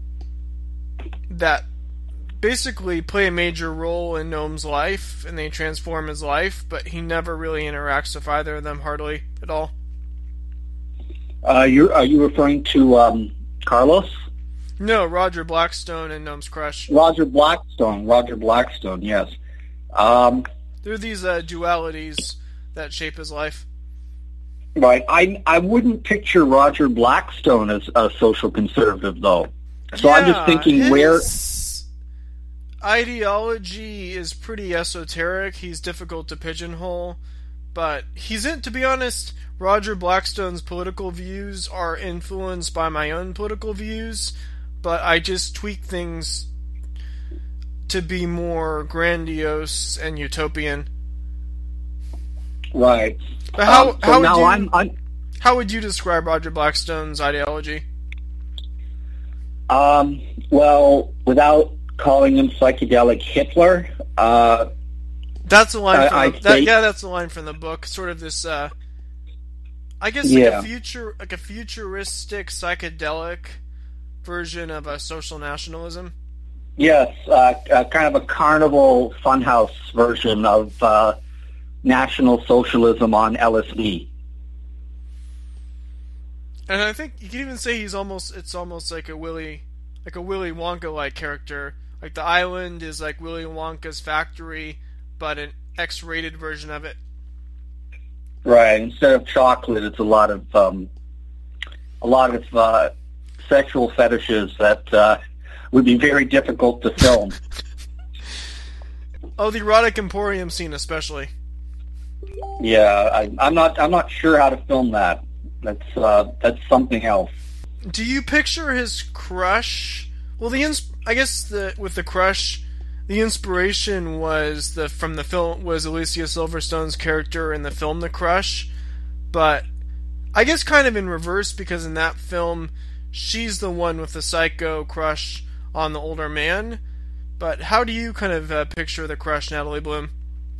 that basically play a major role in Noam's life, and they transform his life, but he never really interacts with either of them hardly at all. uh, you are you referring to um, Carlos? No, Roger Blackstone and Noam's crush. Roger Blackstone. Roger Blackstone. Yes. Um, They're these uh, dualities that shape his life. right. I I wouldn't picture Roger Blackstone as a social conservative, though. So I'm just thinking his where. ideology is pretty esoteric. He's difficult to pigeonhole, but he's in. To be honest, Roger Blackstone's political views are influenced by my own political views, but I just tweak things to be more grandiose and utopian. Right. But how Um, so how would now you I'm, I'm how would you describe Roger Blackstone's ideology? um, well, without calling him psychedelic Hitler. Uh, That's a line I- from I the, that, think- yeah, that's a line from the book. Sort of this, uh, I guess, like Yeah. a future, like a futuristic psychedelic version of a social nationalism. yes, uh, uh, kind of a carnival funhouse version of uh, National Socialism on L S D. And I think you can even say he's almost, it's almost like a Willy, like a Willy Wonka-like character. Like the island is like Willy Wonka's factory, but an X-rated version of it. Right. Instead of chocolate, it's a lot of um, a lot of uh, sexual fetishes that uh, would be very difficult to film. Oh, the erotic emporium scene especially. Yeah, I, I'm not. I'm not sure how to film that. That's uh, that's something else. Do you picture his crush? Well, the ins- I guess the with the crush, the inspiration was the from the film was Alicia Silverstone's character in the film The Crush, but I guess kind of in reverse, because in that film she's the one with the psycho crush on the older man. But how do you kind of uh, picture the crush, Natalie Bloom?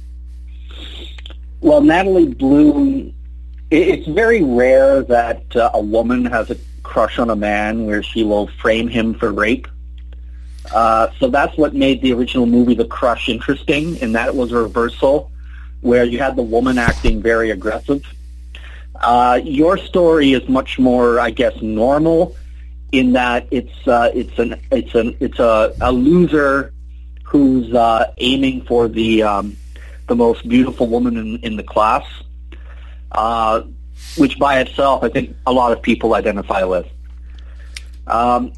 Well, Natalie Bloom, it's very rare that uh, a woman has a crush on a man where she will frame him for rape. Uh, so that's what made the original movie The Crush interesting, in that it was a reversal where you had the woman acting very aggressive. Uh, your story is much more, I guess, normal, in that it's uh, it's an it's an it's a, a loser who's uh, aiming for the um, the most beautiful woman in, in the class, uh, which by itself I think a lot of people identify with. Um,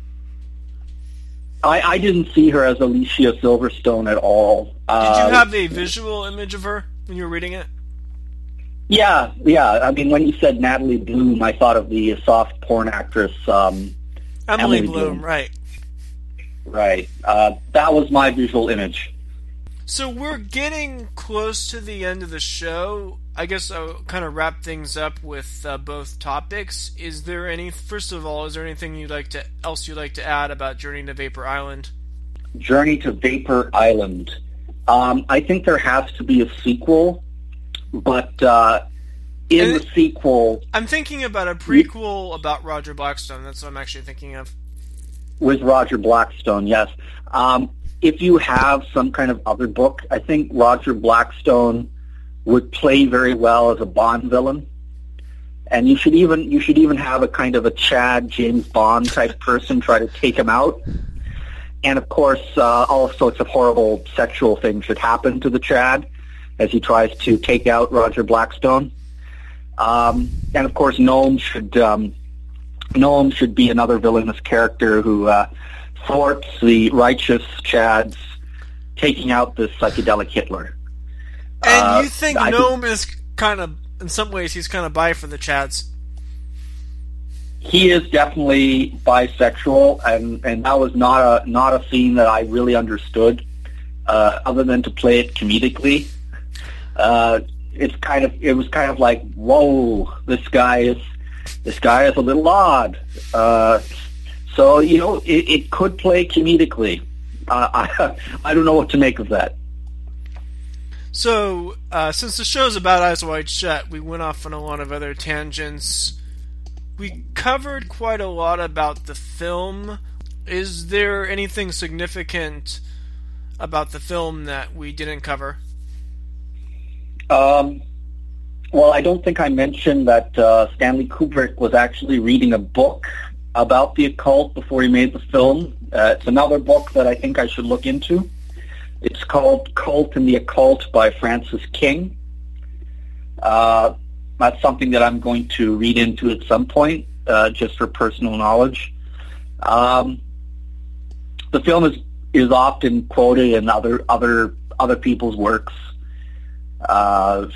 I, I didn't see her as Alicia Silverstone at all. Uh, Did you have a visual image of her when you were reading it? Yeah, yeah. I mean, when you said Natalie Bloom, I thought of the soft porn actress um, Emily, Emily Bloom, Bloom. Right. Right. Uh, that was my visual image. So we're getting close to the end of the show. I guess I'll kind of wrap things up with uh, both topics. Is there any, first of all, is there anything you'd like to else you'd like to add about Journey to Vapor Island? Journey to Vapor Island. Um, I think there has to be a sequel, but uh, in and the sequel... I'm thinking about a prequel about Roger Blackstone. That's what I'm actually thinking of. With Roger Blackstone, yes. Um, if you have some kind of other book, I think Roger Blackstone would play very well as a Bond villain. And you should even you should even have a kind of a Chad James Bond type person try to take him out. And of course, uh, all sorts of horrible sexual things should happen to the Chad as he tries to take out Roger Blackstone. Um, and of course, Noam should um, Noam should be another villainous character who uh, thwarts the righteous Chad's taking out this psychedelic Hitler. And uh, you think I Noam think, is kind of, in some ways, he's kind of bi for the Chads? He is definitely bisexual, and, and that was not a not a scene that I really understood, uh, other than to play it comedically. Uh, it's kind of it was kind of like, whoa, this guy is this guy is a little odd. Uh, so you know, it, it could play comedically. Uh, I I don't know what to make of that. So, uh, since the show's about Eyes Wide Shut, we went off on a lot of other tangents. We covered quite a lot about the film. Is there anything significant about the film that we didn't cover? Um, well, I don't think I mentioned that uh, Stanley Kubrick was actually reading a book about the occult before he made the film. Uh, it's another book that I think I should look into. It's called Cult and the Occult by Francis King. Uh, that's something that I'm going to read into at some point, uh, just for personal knowledge. Um, the film is, is often quoted in other other other people's works. Uh,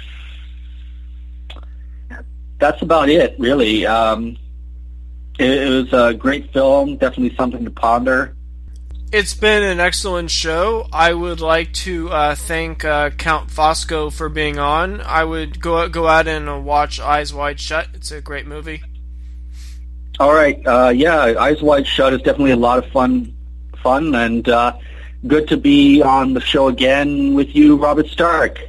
that's about it, really. Um, it, it was a great film, definitely something to ponder. It's been an excellent show. I would like to uh, thank uh, Count Fosco for being on. I would go go out and uh, watch Eyes Wide Shut. It's a great movie. All right, uh, yeah, Eyes Wide Shut is definitely a lot of fun, fun, and uh, good to be on the show again with you, Robert Stark.